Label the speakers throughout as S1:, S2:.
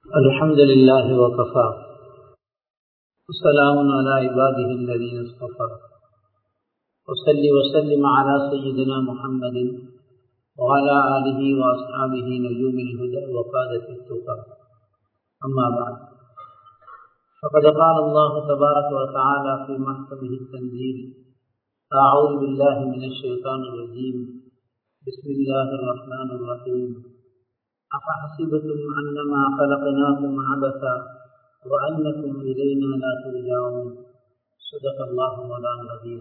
S1: الحمد لله وكفى وسلام على عباده الذين اصطفى وصلي وسلم على سيدنا محمد وعلى آله وأصحابه نجوم الهدى وقادة التقى أما بعد فقد قال الله تبارك وتعالى في محكمه التنزيل أعوذ بالله من الشيطان الرجيم بسم الله الرحمن الرحيم أفحسبتم أنما خلقناكم عبثا وأنكم إلينا لا ترجعون صدق الله مولانا العظيم.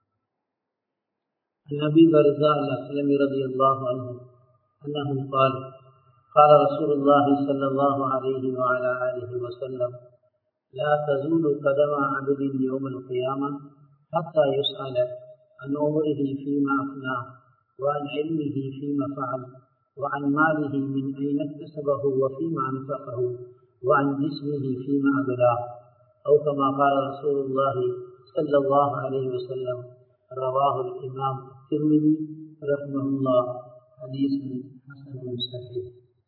S1: عن أبي برزاء الأسلمي رضي الله عنه أنه قال قال رسول الله صلى الله عليه وعلى آله وسلم لا تزول قدم عبد يوم القيامة حتى يسأل عن عمره فيما أفناه وعن علمه فيما فعل وعن ماله من أين اكتسبه وفيما أنفقه وعن جسمه فيما أبلاه أو كما قال رسول الله صلى الله عليه وسلم. رواه الإمام الترمذي رحمه الله. حديث حسن صحيح.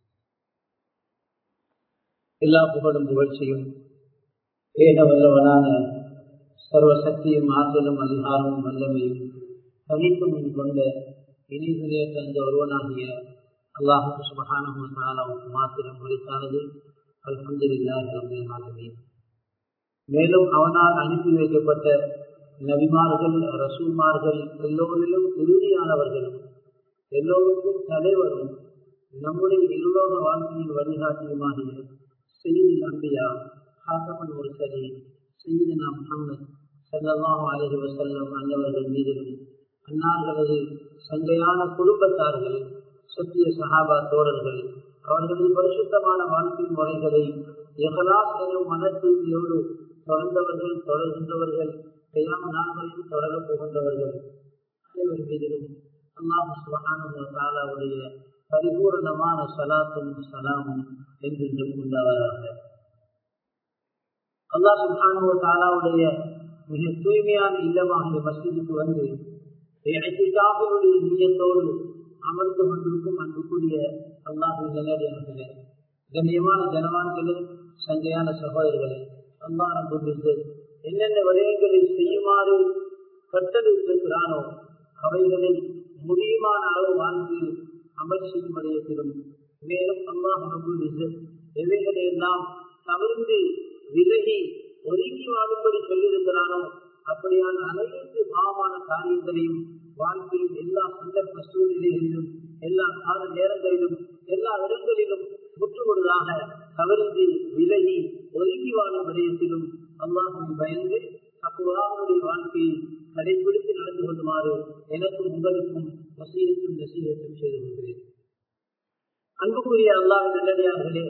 S1: எல்லா புகழும் புகழ்ச்சியும் ஏக வல்லவனான சர்வசக்தியும் ஆற்றலும் அதிகாரமும் வல்லமையும் தனித்துவம் கொண்ட இணைகளே தந்த ஒருவனாகிய அல்லாஹ் சுப்ஹானஹு வ தஆலாவுக்கு மாத்திரம் உரித்தானது. அல்ஹம்துலில்லாஹி ரப்பில் ஆலமீன். மேலும் அவனால் அனுப்பி வைக்கப்பட்ட நபிமார்கள் ரசூல்மார்கள் எல்லோரிலும் இறுதியானவர்களும் எல்லோருக்கும் தலைவரும் நம்முடைய இருலோக வாழ்க்கையின் வழிகாட்டியுமாகிய சய்யிதுல் அன்பியா ஹாத்தமுல் முர்ஸலீன் சய்யிதுனா முஹம்மது ஸல்லல்லாஹு அலைஹி வஸல்லம் அன்னவர்கள் மீதிலும் அன்னார்களது சங்கையான குடும்பத்தார்கள் சத்திய சஹாபா தோழர்கள் அவர்களது பரிசுத்தமான வாழ்க்கை முறைகளை இஹ்லாஸ் எனும் மன தூய்மையோடு தொடர்ந்தவர்கள் தொடர்கின்றவர்கள் கியாம நாட்களில் தொடரப் போகின்றவர்கள் அனைவர் மீதிலும் அல்லாஹ் சுப்ஹானஹு வ தஆலாவுடைய பரிபூரணமான ஸலாத்தும் ஸலாமும் என்றென்றும் உண்டாவதாக. அல்லாஹ் சுப்ஹானஹு வ தஆலாவுடைய மிக தூய்மையான இல்லமாகிய மஸ்ஜிதுக்கு வந்து இஅ்திகாஃபினுடைய நிய்யத்தோடு அமர்ந்து கொண்டிருக்கும் அன்புக்குரிய அல்லாஹ்வின் நல்லடியார்களே, கண்ணியமான ஜனவான்களே, சங்கையான சகோதரர்களே, அல்லாஹ் ரப்பல் இஸ்ஸத் என்னென்ன விடயங்களை செய்யுமாறு கட்டளையிட்டிருக்கிறானோ அவைகளை முடியுமான அளவு வாழ்க்கையில் அமல் செய்யும் விடயத்திலும், மேலும் அல்லாஹ் ரப்பல் இஸ்ஸத் எவைகளை எல்லாம் தவிர்த்து விலகி ஒதுங்கி வாழும்படி சொல்லியிருக்கிறானோ அப்படியான அனைத்து பாவமான காரியங்களையும் வாழ்க்கையில் எல்லா சந்தர்ப்ப சூழ்நிலைகளிலும் எல்லா கால நேரங்களிலும் எல்லா இடங்களிலும் முற்றுமுழுதாக தவிர்த்து விலகி ஒதுங்கி வாழும் விடயத்திலும் அல்லாஹ்வை பயந்து தக்வாவுடைய வாழ்க்கையை கடைபிடித்து நடந்து கொள்ளுமாறு எனக்கும் உங்களுக்கும் வசியத்தும் நசீகத்தும் செய்து கொள்கிறேன். அன்புக்குரிய அல்லாஹ்வின் நல்லடியார்களே,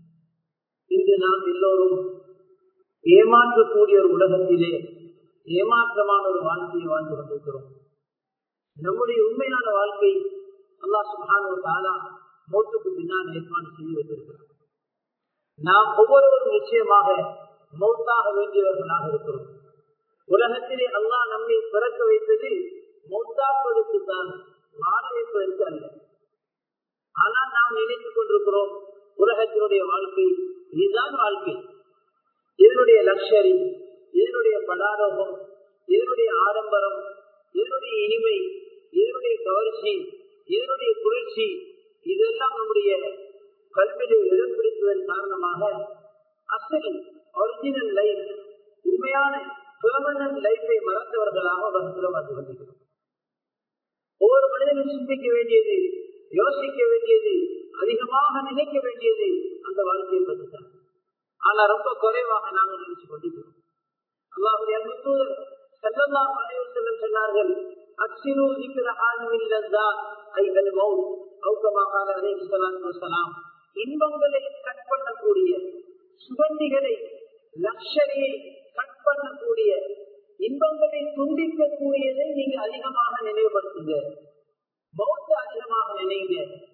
S1: இன்று நாம் எல்லோரும் ஏமாற்றக்கூடிய ஒரு உலகத்திலே ஏமாற்றமான ஒரு வாழ்க்கையை வாழ்ந்து கொண்டிருக்கிறோம். நம்முடைய உண்மையான வாழ்க்கை அல்லாஹ் சுப்ஹானஹு வ தஆலா மௌத்துக்கு பின்னால் ஏற்பாடு செய்து வைத்திருக்கிறார். நாம் ஒவ்வொருவரும் நிச்சயமாக மௌத்தாக வேண்டியவர்களாக இருக்கிறோம். உலகத்திலே அல்லாஹ் நம்மை பிறக்க வைத்தது மௌத்தாக்குவதற்கு தான், வாழ வைப்பதற்கு அல்ல. ஆனால் நாம் நினைத்துக் கொண்டிருக்கிறோம் உலகத்தினுடைய வாழ்க்கை இதுதான் வாழ்க்கை, இதனுடைய லக்ஷரி, இதனுடைய படாரோகம், இதனுடைய ஆடம்பரம், இதனுடைய இனிமை, இதனுடைய கவர்ச்சி, இதனுடைய குளிர்ச்சி, இதெல்லாம் நம்முடைய கல்வியை இடம் பிடிப்பதன் காரணமாக அசல் ஒரிஜினல் லைஃப், உண்மையான பெர்மனன்ட் லைஃபை மறந்தவர்களாக வந்து கொண்டிருக்கிறோம். ஒவ்வொரு மனிதனும் சிந்திக்க வேண்டியது, யோசிக்க வேண்டியது, அதிகமாக நினைக்க வேண்டியது அந்த வாழ்க்கையை பற்றி தான். ஆனா ரொம்ப குறைவாக நாங்கள் நினைச்சு கொண்டிருக்கிறோம். அல்லாஹ்வுடைய அன்பு தூதர் ஸல்லல்லாஹு அலைஹி வஸல்லம் சொன்னார்கள், அக்ஸிரு ذிக்ர ஹாலில் லஸாத் ஐல் மௌத் அவு கமா قال அலைஹி ஸலாத்து வஸலாம். இன்பங்களை கட் பண்ணக்கூடிய, சுகந்திகளை, லக்ஷரியை கட் பண்ணக்கூடிய, இன்பங்களை துண்டிக்கக்கூடியதை நீங்க அதிகமாக நினைவுபடுத்துங்க. மௌத்த அதிகமாக நினைங்க.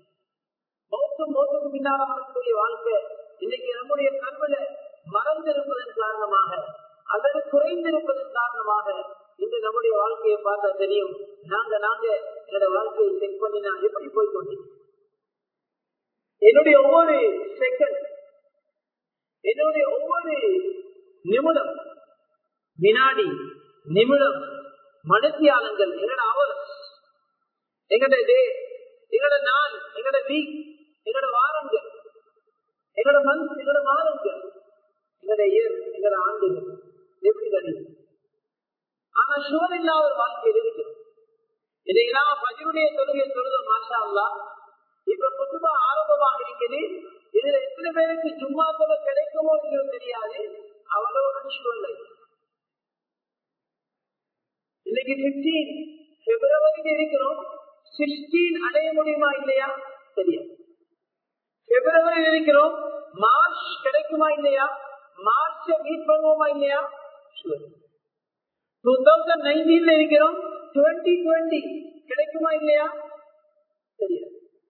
S1: மௌத்துக்கு பின்னால வரக்கூடிய வாழ்க்கை இன்னைக்கு நம்முடைய கல்வில மறந்திருப்பதன் காரணமாக அல்லது குறைந்திருப்பதன் காரணமாக இன்று நம்முடைய வாழ்க்கையை பார்த்தா தெரியும். நாங்க என்னோட வாழ்க்கையை செக் பண்ணி நான் எப்படி போய்கொண்டேன். என்னுடைய ஒவ்வொரு செகண்ட் ஒவ்வொரு நிமிடம், வினாடி, நிமிடம், மனுஷியாளங்கள், எங்களோட அவர்ஸ், எங்களோட டே, எங்களோட நாள், எங்களோட வீக், எங்களோட வாரங்கள், எங்களோட மந்த், எங்களோட மாதங்கள், எங்களோட இயர், எங்களோட ஆண்டுகள் எப்படி கழிவு. ஆனா சுவர் இல்லாத ஒரு வாழ்க்கையில் இருக்கு. இதையெல்லாம் பஜருடைய தொழுகை சொல்லுவோம். மாஷா அல்லாஹ். இப்ப குத்துபா ஆரம்பமாக இருக்குது. இதுல எத்தனை பேருக்கு ஜும்மா தொலை கிடைக்குமோ இல்லையோ தெரியாது. அவ்வளவு அன்ஷுவல். இன்னைக்கு 15 பிப்ரவரி இருக்கிறோம். 16 அடைய முடியுமா இல்லையா தெரியாது. பிப்ரவரி இருக்கிறோம். மார்ச் கிடைக்குமா இல்லையா, மார்ச் மீட் பண்ணுவோமா இல்லையா, 2019 இருக்கிறோம். 2020 கிடைக்குமா இல்லையா தெரியாது.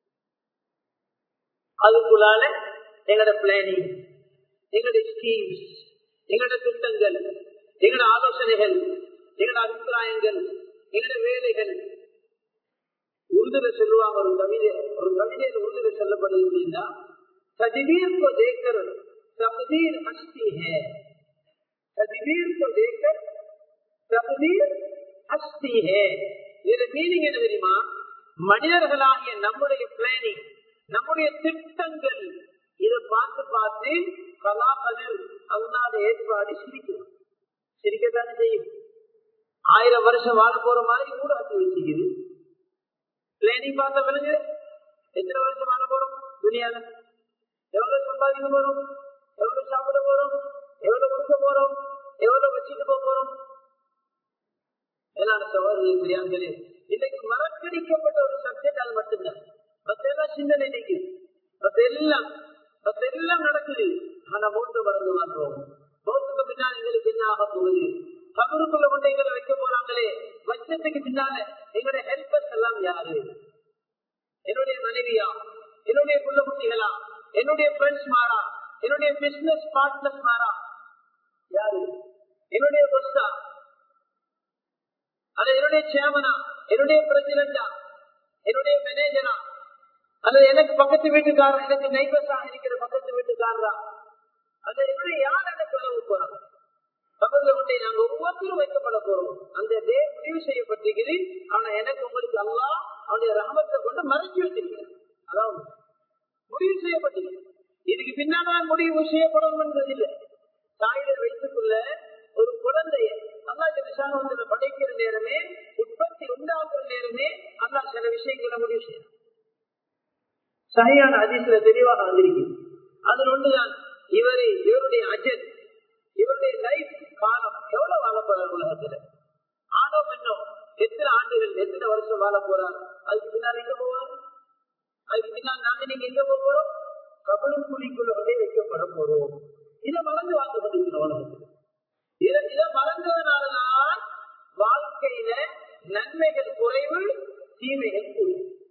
S1: அதுக்குள்ளால எங்களோட பிளானிங், எங்களோட ஸ்கீம்ஸ், எங்களோட திட்டங்கள், எங்களோட ஆலோசனைகள், எங்களோட அபிப்பிராயங்கள், எங்களோட வேலைகள். உருதுல சொல்லுவாங்க, ஒரு கவிதையில் உருதுல சொல்லப்படுகிறீங்களா, तदबीर को देखकर तकदीर हंसती है, तदबीर को देखकर तकदीर हंसती है. இதுல மீனிங் என்ன தெரியுமா? மனிதர்களாகிய நம்முடைய பிளானிங், நம்முடைய திட்டங்கள், இதை பார்த்து பார்த்து கலாபதில் அல்லாத ஏற்பாடு சிரிக்கிறோம். சிரிக்கத்தானே செய்யும். 1000 வருஷம் வாழ போற மாதிரி ஊடாக்கி வச்சுக்குது. பிளானிங் பார்த்த பிறகு எத்தனை வருஷம் வாழ போறோம் துனியால, எவ்வளவு சம்பாதிக்க போறோம், எவ்வளவு சாப்பிட போறோம், எவ்வளவு கொடுக்க போறோம், எவ்வளவு வச்சுட்டு போறோம். எல்லாரும் சவால்களே இன்னைக்கு மறக்கடிக்கப்பட்ட ஒரு சப்ஜெக்ட் அது மட்டும்தான். மற்றெல்லாம் சிந்தனை நினைக்குது, மற்றெல்லாம் நடக்குது. ஆனா மௌத்த மறந்து வாழ்றோம். மௌத்துக்கு பின்னால் எங்களுக்கு என்ன ஆக போகுது? கபருக்குள்ள கொண்டு எங்களை வைக்க போறாங்களே, வச்சத்துக்கு பின்னால எங்களுடைய ஹெல்பர்ஸ் எல்லாம் யாரு? என்னுடைய மனைவியா, என்னுடைய புள்ள குட்டிகளா, என்னுடைய ஃப்ரெண்ட்ஸ் மாறா, என்னுடைய பிசினஸ் பார்ட்னர்ஸ் மாறா, யாரு? என்னுடைய பொஸ்டா, அது என்னுடைய சேர்மனா, என்னுடைய பிரசிடண்டா, என்னுடைய மேனேஜரா, அது எனக்கு பக்கத்து வீட்டுக்காரர், எனக்கு நைபர்ஸா இருக்கிற பக்கத்து வீட்டுக்காரரா, அது என்னுடைய யார் எனக்கு உறவு போறாங்க. கபர்ல கொண்டே நாங்க ஒவ்வொருத்தரும் வைக்கப்பட போறோம். அந்த டே முடிவு செய்யப்பட்டிருக்கிறது. ஆனா எனக்கு உங்களுக்கு அல்லாஹ் அவனுடைய ரஹமத்தை கொண்டு மறைச்சு வச்சிருக்கிறேன். அதாவது முடிவு செய்யப்பட்டிருக்கிறது. இதுக்கு பின்னால்தான் முடிவு செய்யப்படணும் இல்லை. தாயில வைத்துக்குள்ள ஒரு குழந்தைய அல்லாஹ் விசாரணை படைக்கிற நேரமே, உற்பத்தி உண்டாக்குற நேரமே அல்லாஹ் சில விஷயங்களை முடிவு செய்யணும். சரியான ஹதீஸ்ல தெளிவாக வந்திருக்கு. அதில் ஒன்றுதான் இவருடைய அஜல், இவருடைய லைஃப் காலம் எவ்வளவு வாழ போறார் உலகத்துல. ஆணோ பெண்ணோ எத்தனை ஆண்டுகள், எத்தனை வருஷம் வாழ போறார்? அதுக்கு பின்னால் எங்க போவார்? அதுக்கு பின்னால் நாங்க நீங்க எங்க போறோம்? கபலும் குழிக்குள்ள வைக்கப்பட போறோம். இதை மறந்து வாழ்ந்து கொண்டிருக்கிறோம் உலகத்துல. இதை மறந்ததுனாலதான் வாழ்க்கையில நன்மைகள் குறைவு, தீமைகள் கூட,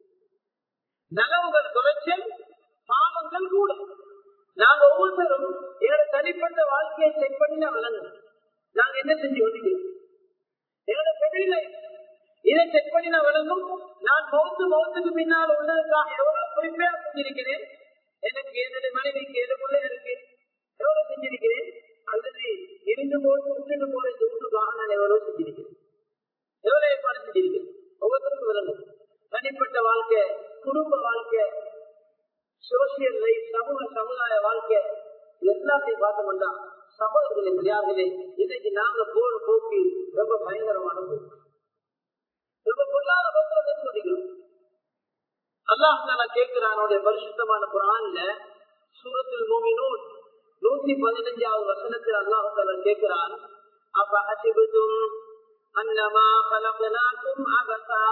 S1: நலவுகள் குறைச்சல், பாவங்கள் கூட. நாங்க ஒவ்வொருத்தரும் எங்களோட தனிப்பட்ட வாழ்க்கையை செக் பண்ணி நான் விளங்குறோம். நாங்க என்ன செஞ்சு கொண்டிருக்கிறோம்? என்னோட ஃபெமிலி லைஃப் இதை செக் பண்ணி நான் விளங்கும். நான் மௌத்துக்கு பின்னால் உள்ளதுக்காக எவ்வளவு குறிப்பா செஞ்சிருக்கிறேன். எனக்கு என்னுடைய மனைவிக்கு எதுக்குள்ள இருக்கு எவ்வளவு செஞ்சிருக்கிறேன். அல்லது இருந்து போது விட்டுட்டு போற இந்த வீட்டுக்காக நான் எவ்வளவு செஞ்சிருக்கிறேன், எவ்வளவு ஏற்பாடு செஞ்சிருக்கிறேன். ஒவ்வொருத்தருக்கும் விளங்கும். தனிப்பட்ட வாழ்க்கை, குடும்ப வாழ்க்கை, சோசியல் லைஃப், சமுதாய வாழ்க்கை, எல்லாத்தையும் பார்த்தோம்னா சகோதரர்களே பெரியார்களே, இன்னைக்கு நாங்க போற போக்கு ரொம்ப பயங்கரமான போக்கு, ரொம்ப பொல்லாத போக்குல தெரிஞ்சுக்கிறோம். அல்லாஹ் நான் கேட்கிறானுடைய பரிசுத்தமான குர்ஆன்ல சூரத்துல் மூமினூன் 115வது வசனத்தில் அல்லாஹ் தஆலா கேட்கிறான், அஃபஹஸிபதும் அன்னமா கலக்னாகும் அபஸா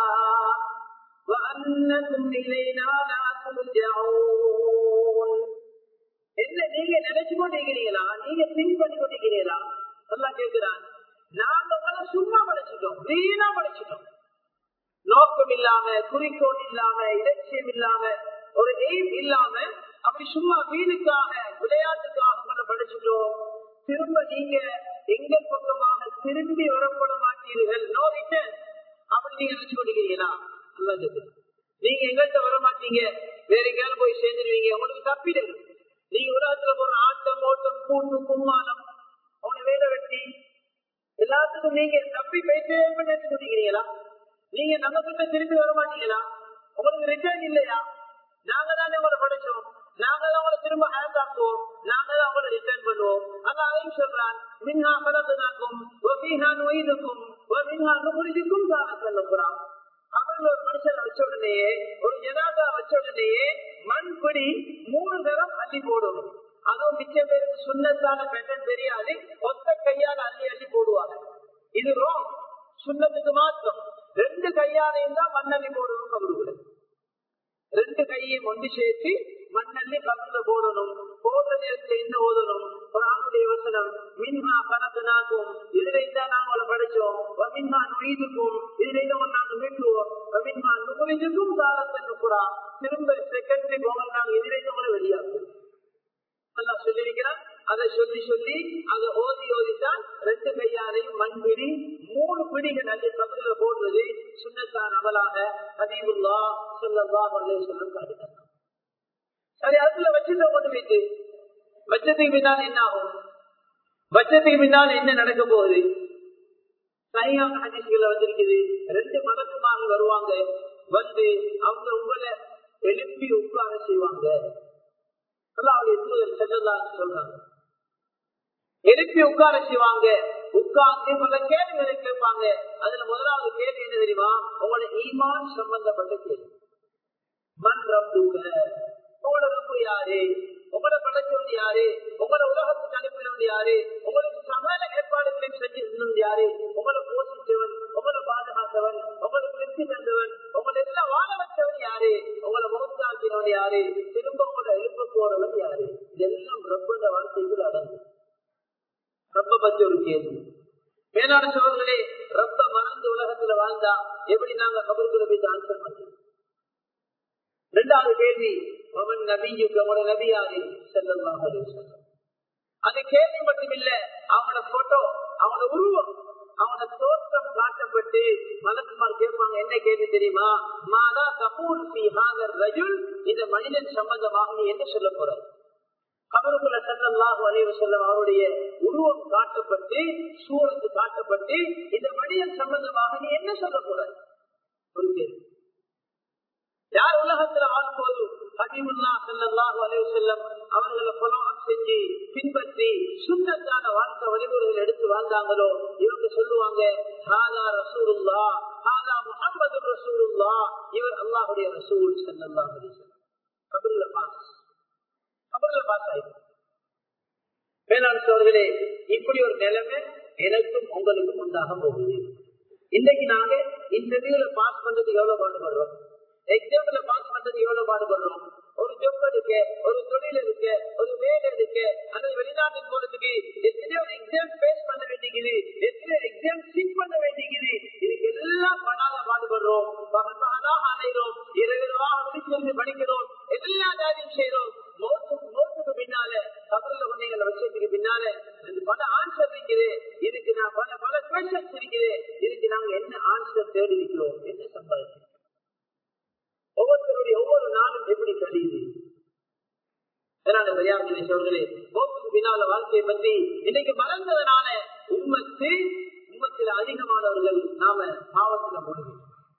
S1: وأنكم إلينا لا ترجعون. என்ன நீங்க நினைச்சு கொண்டிருக்கிறீங்களா? நீங்க திங்க் பண்ணி கொண்டிருக்கிறீங்களா? அல்லாஹ் கேட்கிறான், நாங்க உங்களை சும்மா படைச்சிட்டோம், வீணா படைச்சிட்டோம். நோக்கம் இல்லாம, குறிக்கோள் இல்லாம, இலட்சியம் இல்லாம, ஒரு எய்ம் இல்லாம, அப்படி சும்மா வீணுக்காக, விளையாட்டுக்காக உங்களை படைச்சிட்டோம். திரும்ப நீங்க எங்க பக்கமாக திரும்பி வரப்பட மாட்டீர்கள். No return. அப்படி நீங்க நினைச்சு கொண்டிருக்கிறீங்களா? நீங்க எங்கள்கிட்ட வர மாட்டீங்க, வேற எங்கேயாலும் போய் சேர்ந்துருவீங்க. உங்களுக்கு தப்பிடுங்க. நீங்க உலகத்துல போற ஆட்டமோ தோட்டம் கூட்டு கும்மாளம் அவனை வேலை வெட்டி எல்லாத்துக்கும் நீங்க தப்பி போயிட்டே நினைச்சுக்கிறீங்களா? நீங்க நம்ம கிட்ட திருப்பி வர மாட்டீங்களா? உங்களுக்கு ரிட்டர்ன் இல்லையா? நாங்க தானே உங்களை படைச்சோம், நாங்க தான் உங்களை திரும்ப ஹேண்ட் ஆக்குவோம், நாங்க தான் உங்களை ரிட்டர்ன் பண்ணுவோம். ஆனா அதையும் சொல்றான், மின்ஹா கலக்கனாக்கும் வஃபீஹா நுஈதுக்கும் வமின்ஹா நுக்ரிஜுக்கும் தாரத்தன் நுக்ரா. அவர்கள் ஒரு மனுஷனை வச்ச உடனேயே, ஒரு ஜனாதா வச்ச உடனேயே மண்பிடி 3 தரம் அள்ளி போடணும். அதுவும் மிச்ச பேருக்கு சுண்ணத்தான பெட்டன் தெரியாது, ஒத்த கையால் அள்ளி அள்ளி போடுவாங்க. இது ரோம், சுண்ணத்துக்கு மாற்றம். 2 கையாலையும் தான் மண்ணள்ளி போடணும். கபருக்குள்ள 2 கையையும் ஒன்று சேர்த்து மண்ணள்ளி கபருல போடணும். போடுற நேரத்தில் என்ன ஓதணும்? குர்ஆனுடைய வசனம், மின்ஹா கலக்கனாக்கும், இதுல இருந்தா நாங்க படைச்சோம், வமின்ஹா நுஈதுக்கும், இதுல இருந்து நாங்க மீட்டுவோம், வமின்ஹா நுக்ரிஜுக்கும் தாரத்தன் நுக்ரா. திரும்ப செகண்டரி போக நாங்க இதுல இருந்து உங்களை வெளியாகும் சொல்லியிருக்கிறார். அதை சொல்லி சொல்லி அதை ஓதி ஓதித்தான் 2 கையாலையும் மண்பிடி 3 பிடிகள் அள்ளி கபருல போடுறது சுன்னத்தான் அமலாக ஹபீபுல்லாஹ் ஸல்லல்லாஹு அலைஹி வஸல்லம் காட்டினார். சரி, அதுல வச்சுட்டு கொண்டு போயிட்டு வச்சதுக்கு பின்னால் என்ன ஆகும்? வச்சதுக்கு பின்னால் என்ன நடக்க போகுது? சஹீஹான ஹதீஸ்ல வந்திருக்குது, 2 மலக்குமார்கள் வருவாங்க. வந்து அவங்க உங்களை எழுப்பி உட்கார செய்வாங்க. அல்லாஹ்வுடைய தூதர் ஸல்லல்லாஹு அலைஹி சொல்றாங்க, எழுப்பி உட்கார செய்வாங்க. உட்கார்ந்து பல கேள்விகளை கேட்பாங்க. அதுல முதலாவது கேள்வி என்ன தெரியுமா? உங்களோட ஈமான் சம்பந்தப்பட்ட கேள்வி. மன் ரப்புக, உங்களோட ரப்பு யாரு? உங்களோட படைச்சவன் யாரு? உங்களோட உலகத்துக்கு அனுப்பினவன் யாரு? உங்களுக்கு சகல ஏற்பாடுகளையும் செஞ்சிருந்தது யாரு? உங்களை போஷித்தவன், உங்களை பாதுகாத்தவன், உங்களுக்கு திருப்தி தந்தவன், உங்களை எல்லாம் வாழ வச்சவன் யாரு? உங்களை முகத்தாக்கினவன் யாரு? திரும்ப உங்களை எழுப்ப போறவன் யாரு? இதெல்லாம் ரப்போட வார்த்தைகள் அடங்கும். ரப்ப பத்தி ஒரு கேள்வி. மேலான சோழர்களே, ரப்ப மறந்து உலகத்துல வாழ்ந்தா எப்படி நாங்க கபருக்குள்ள போய் ஆன்சர் பண்றோம்? 2வது கேள்வி, அவன் நபியுக்கு, அவனோட நபி யாரு? ஸல்லல்லாஹு அலைஹி வஸல்லம். அந்த கேள்வி மட்டும் இல்ல, அவனோட போட்டோ, அவனோட உருவம், அவனோட தோற்றம் காட்டப்பட்டு மலக்குமார் கேட்பாங்க. என்ன கேள்வி தெரியுமா? மாதா தகூல் ஃபீ ஹாதர் ரஜுல், இந்த மனிதன் சம்பந்தமாக நீ என்ன சொல்ல போற? கபருக்குள்ள ஸல்லல்லாஹு அலைஹி வஸல்லம் அவருடைய உருவம் காட்டப்பட்டு, சூரத்து காட்டப்பட்டு, இந்த மனிதன் சம்பந்தமாக நீ என்ன சொல்ல போற? ஒரு கேள்வி. யார் உலகத்துல வாழ்ம்போது ஹபீபுல்லாஹ் ஸல்லல்லாஹு அலைஹி வஸல்லம் அவர்களை ஃபாலோ அப் செஞ்சு பின்பற்றி சுன்னத்தான வாழ்க்கை வழிமுறைகள் எடுத்து வாழ்ந்தாங்களோ, இவங்க சொல்லுவாங்க, ஹாதா ரசூலுல்லாஹ், ஹாதா முஹம்மது ரசூலுல்லாஹ், இவர் அல்லாஹ்வுடைய ரசூல் ஸல்லல்லாஹு அலைஹி வஸல்லம். கபருல பாஸ் ஆயிடும். பேனாளர்களே, இப்படி ஒரு நிலைமை எனக்கும் உங்களுக்கும் உண்டாக போகுது. இன்னைக்கு நாங்க இன்டர்வியூல பாஸ் பண்றதுக்கு எவ்வளவு பாடுபடுறோம், எக்ஸாம்ல பாஸ் பண்றதுக்கு எவ்வளவு பாடுபடுறோம். ஒரு ஜொப் எடுக்க, ஒரு தொழில் எடுக்க, ஒரு வேலை எடுக்க, அல்லது வெளிநாட்டுக்கு போறதுக்கு எத்தனையோ எக்ஸாம் பேஸ் பண்ண வேண்டியது, எத்தனையோ எக்ஸாம் சிட் பண்ண வேண்டியது. இதுக்கு எல்லாம் படாத பாடுபடுறோம், பகலாக அலைகிறோம், இரவாக முடிச்சிருந்து படிக்கிறோம், எல்லா காரியம் செய்யறோம். நோட்டுக்கு பின்னால கபருல கொண்டைகளை வச்சதுக்கு பின்னால பல ஆன்சர் இருக்குது. இதுக்கு நான் பல கொஸ்டின்ஸ் இருக்குது. இதுக்கு நாங்க என்ன ஆன்சர் தேடி இருக்கிறோம், என்ன சம்பாதிக்கிறோம்? ஒவ்வொருத்தருடைய ஒவ்வொரு நாளும் எப்படி கழியுது? சொல்களே, போக்குக்கு பின்னால வாழ்க்கையை பற்றி இன்னைக்கு மறந்ததுனால உம்மத்தில் அதிகமானவர்கள் நாம பாவத்துல முடியும்.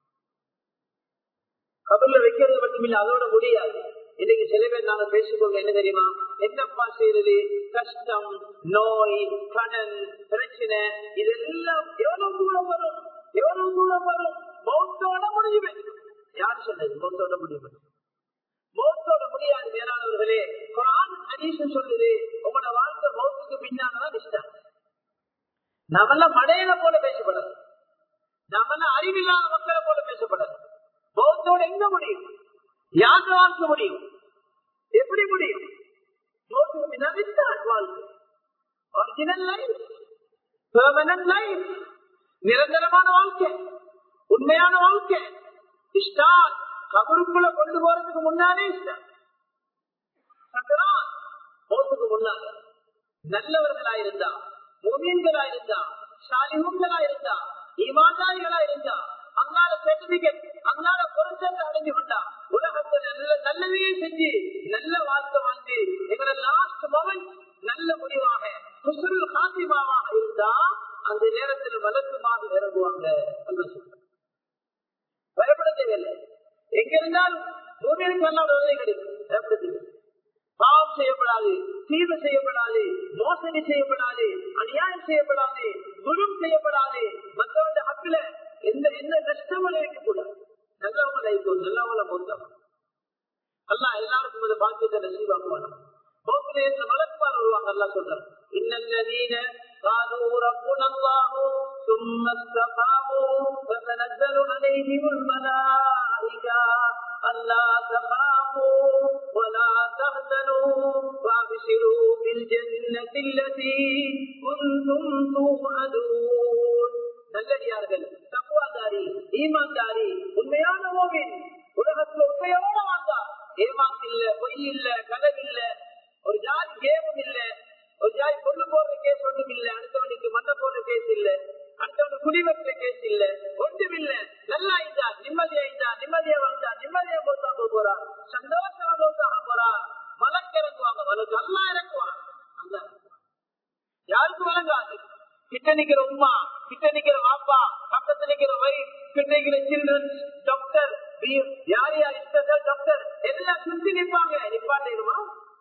S1: கபர்ல வைக்கிறது மட்டுமில்ல, அதோட முடியாது. இன்னைக்கு சில பேர் நாங்க பேசிக்கொள்ள என்ன தெரியுமா? என்னப்பா செய்யறது? கஷ்டம், நோய், கடன், பிரச்சனை, இதெல்லாம் எவ்வளவு தூரம் வரும், எவ்வளவு தூரம் வரும்? மௌத்தோட முடியுமே. யார் சொன்னது மௌத்தோட முடியும்? மௌத்தோட முடியாது. மேலானவர்களே, குர்ஆன் ஹதீஸ் சொல்லுது, உங்களோட வாழ்க்கை மௌத்துக்கு பின்னால்தான் இஷ்டம். நம்மெல்லாம் மடையில போல பேசப்படாது, நம்மெல்லாம் அறிவில்லாத மக்களை போல பேசப்படாது. மௌத்தோட எங்க முடியும்? யாருக்கு வாழ்க்கை முடியும்? எப்படி முடியும்? மௌத்துக்கு பின்னால் வாழ்க்கை, ஒரிஜினல் லைஃப், பெர்மனன்ட் லைஃப், நிரந்தரமான வாழ்க்கை, உண்மையான வாழ்க்கை. இஷ்டம் கபருக்குள்ள கொண்டு போறதுக்கு முன்னாலே இஷ்டம். மௌத்துக்கு முன்னால நல்லவர்களாயிருந்தா, முஃமின்களாயிருந்தா, சாலிஹூன்களாயிருந்தா, ஈமான்தாரிகளாயிருந்தா, அங்கால சர்டிபிகேட், அங்கால பொருத்தத்தை அடைஞ்சு கொண்டா, உலகத்தை நல்லதையே செஞ்சு நல்ல வாழ்க்கை வாழ்ந்து எங்களோட லாஸ்ட் மொமெண்ட் நல்ல முடிவாக ஹுஸ்னுல் காத்திமாவாக இருந்தா அந்த நேரத்தில் மலக்குமாக இறங்குவாங்க. பயப்பட தேவையில்லை. எங்க இருந்தாலும் பூமிக்கு எல்லாம் உதவி கிடைக்கும். பயப்பட தேவையில்லை. பாவம் செய்யப்படாது, தீர்வு செய்யப்படாது, மோசடி செய்யப்படாது, அநியாயம் செய்யப்படாது, குணம் செய்யப்படாது, மற்றவங்க ஹக்குல எந்த நஷ்டமும் இருக்கக்கூடாது. நல்லவங்களை நல்லவங்களை மொத்தம் அல்லாஹ் எல்லாருக்கும் இந்த பாக்கியத்தை நசீபாக்குவாங்க. மலக்குமார் வருவாங்க. அல்லாஹ் சொல்றார், இன்னல்லதீன قالوا ربنا الله ثم استقاموا فتنزل عليهم الملائكة ألا تخافوا ولا تحزنوا وابشروا بالجنة التي كنتم توعدون. நல்லடியார்கள், தக்வாதாரி, ஈமான்தாரி, உண்மையான மூமின் உலகத்தில் உண்மையோட வாழ்ந்தார். ஏமாத்து இல்ல, பொய் இல்ல, கனவு இல்ல, ஒரு ஜாதி கேமும் இல்ல, ஒரு ஜாதி கொண்டு போடுற கேஸ் ஒன்றும் இல்ல, அடுத்தவனுக்கு மண்ண போடுற கேஸ் இல்ல, அடுத்தவனுக்கு குடிவெற்ற கேஸ் இல்ல, ஒன்றும் இல்ல. நல்லா இருந்தார், நிம்மதியா இருந்தார், நிம்மதியா வாழ்ந்தார், நிம்மதியா போத்தாக போறார், சந்தோஷமா போத்தாக போறார். மலக்கு இறங்குவாங்க, மலக்கு அல்லா இறக்குவாங்க. அல்ல யாருக்கு வழங்காது. கிட்ட நிக்கிற உமா, கிட்ட நிக்கிற வாப்பா, பக்கத்துல நிக்கிற வைஃப், கிட்ட நிக்கிற சில்ட்ரன்ஸ், டாக்டர், யார் யார் இஷ்டத்தில் டாக்டர் எல்லாம் சுத்தி நிற்பாங்க. நிப்பாட்டிடுமா?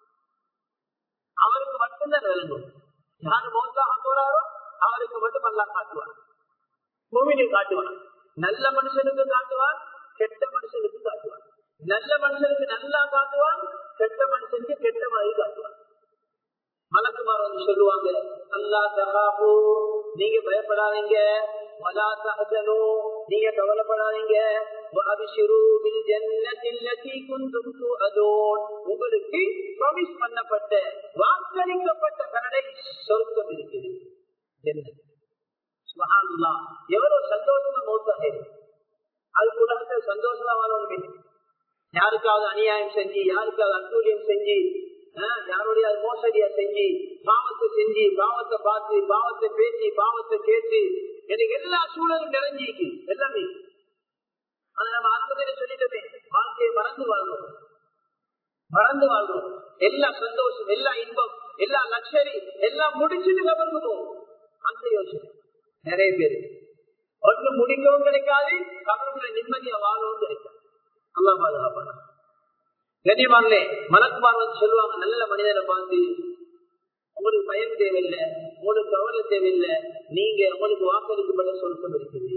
S1: அவருக்கு மட்டும்தான் விளங்கும். யாரு மௌத்தாக போறாரோ அவருக்கு மட்டும் எல்லாம் காட்டுவார். மூமினை காட்டுவார். நல்ல மனுஷனுக்கு காட்டுவார், கெட்ட மனுஷனுக்கு காட்டுவார். நல்ல மனுஷனுக்கு நல்லா காட்டுவார், கெட்ட மனுஷனுக்கு கெட்ட மாதிரி காட்டுவார். மலக்குமார் வந்து சொல்லுவாங்க, அல்லா தகாபு, நீங்க பயப்படாதீங்க, வலா தஹ்சனு, நீங்க கவலைப்படாதீங்க, வஅப்ஷிரு பில் ஜன்னத்தில் லதி குன்தும் துஅதூன், உங்களுக்கு ப்ராமிஸ் பண்ணப்பட்ட வாக்களிக்கப்பட்ட கனடை சொர்க்கம் இருக்குது. ஜன்னத். சுப்ஹானல்லாஹ், எவ்வளவு சந்தோஷமா மௌத்தாக இருக்கு. அது உலகத்தில் சந்தோஷமா வாழணும். யாருக்காவது அநியாயம் செஞ்சு, யாருக்காவது அட்டூழியம் செஞ்சு, யாருடைய மோசடியா செஞ்சு, பாவத்தை செஞ்சு, பாவத்தை பார்த்து, பாவத்தை பேசி, பாவத்தை கேட்டு, எனக்கு எல்லா சூழலும் நிறைஞ்சிருக்கு எல்லாமே. அதை நம்ம ஆரம்பத்தில சொல்லிட்டோமே, வாழ்க்கையை மறந்து வாழ்றோம், மறந்து வாழ்றோம். எல்லா சந்தோஷம், எல்லா இன்பம், எல்லா லக்ஷரி எல்லாம் முடிச்சுட்டு கவர்ந்துவோம். அந்த யோசனை நிறைய பேரு ஒன்று முடிக்கவும் கிடைக்காது, கவர்களை நிம்மதியா வாழவும் கிடைக்காது. அல்லாஹ் பாதுகாப்பான கண்ணியமானே. மலக்குமார் வந்து சொல்லுவாங்க, நல்ல மனிதனை பார்த்து, உங்களுக்கு பயம் தேவையில்லை, உங்களுக்கு கவலை தேவையில்லை, நீங்க உங்களுக்கு வாக்களிக்கப்பட்ட சொர்க்கம் இருக்குது.